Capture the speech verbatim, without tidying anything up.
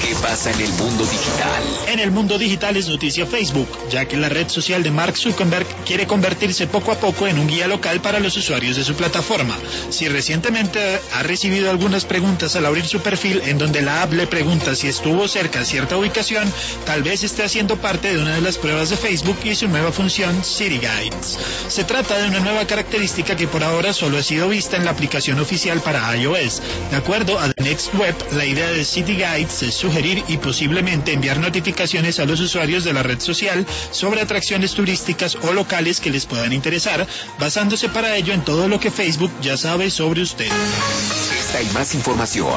¿Qué pasa en el mundo digital? En el mundo digital es noticia Facebook, ya que la red social de Mark Zuckerberg quiere convertirse poco a poco en un guía local para los usuarios de su plataforma. Si recientemente ha recibido algunas preguntas al abrir su perfil en donde la app le pregunta si estuvo cerca de cierta ubicación, tal vez esté haciendo parte de una de las pruebas de Facebook y su nueva función City Guides. Se trata de una nueva característica que por ahora solo ha sido vista en la aplicación oficial para iOS. De acuerdo a The Next Web, la idea de City Guides es sugerir y posiblemente enviar notificaciones a los usuarios de la red social sobre atracciones turísticas o locales que les puedan interesar, basándose para ello en todo lo que Facebook ya sabe sobre usted. Esta y más información